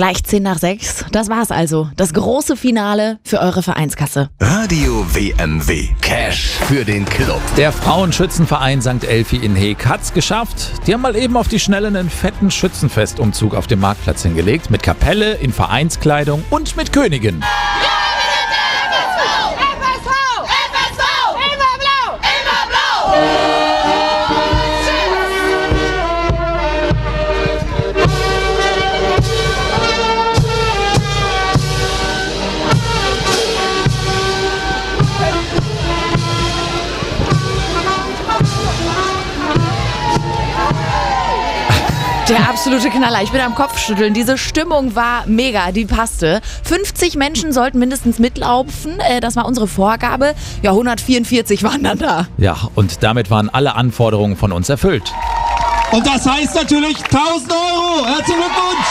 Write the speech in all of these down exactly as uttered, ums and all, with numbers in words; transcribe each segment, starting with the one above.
Gleich zehn nach sechs. Das war's also. Das große Finale für eure Vereinskasse. Radio W M W. Cash für den Club. Der Frauenschützenverein Sankt Elfi in Heek hat's geschafft. Die haben mal eben auf die Schnelle einen fetten Schützenfestumzug auf dem Marktplatz hingelegt. Mit Kapelle, in Vereinskleidung und mit Königin. Der absolute Knaller. Ich bin am Kopfschütteln. Diese Stimmung war mega, die passte. fünfzig Menschen sollten mindestens mitlaufen. Das war unsere Vorgabe. Ja, hundertvierundvierzig waren dann da. Ja, und damit waren alle Anforderungen von uns erfüllt. Und das heißt natürlich tausend Euro. Herzlichen Glückwunsch!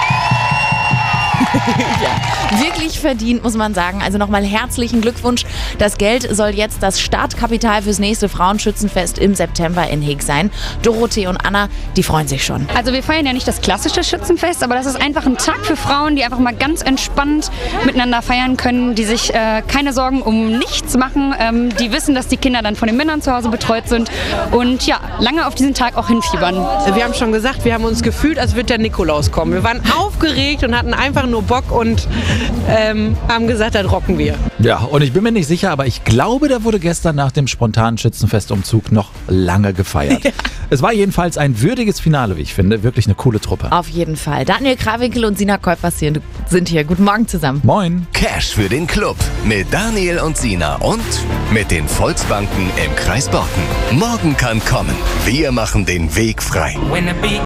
Ja, wirklich verdient, muss man sagen. Also nochmal herzlichen Glückwunsch. Das Geld soll jetzt das Startkapital fürs nächste Frauenschützenfest im September in Heek sein. Dorothee und Anna, die freuen sich schon. Also wir feiern ja nicht das klassische Schützenfest, aber das ist einfach ein Tag für Frauen, die einfach mal ganz entspannt miteinander feiern können, die sich äh, keine Sorgen um nichts machen, ähm, die wissen, dass die Kinder dann von den Männern zu Hause betreut sind und ja, lange auf diesen Tag auch hinfiebern. Wir haben schon gesagt, wir haben uns gefühlt, als würde der Nikolaus kommen. Wir waren aufgeregt und hatten einfach nur Bock und ähm, haben gesagt, das rocken wir. Ja, und ich bin mir nicht sicher, aber ich glaube, da wurde gestern nach dem spontanen Schützenfestumzug noch lange gefeiert. Ja. Es war jedenfalls ein würdiges Finale, wie ich finde. Wirklich eine coole Truppe. Auf jeden Fall. Daniel Krawinkel und Sina Käufers sind hier. Guten Morgen zusammen. Moin. Cash für den Club mit Daniel und Sina und mit den Volksbanken im Kreis Borken. Morgen kann kommen. Wir machen den Weg frei.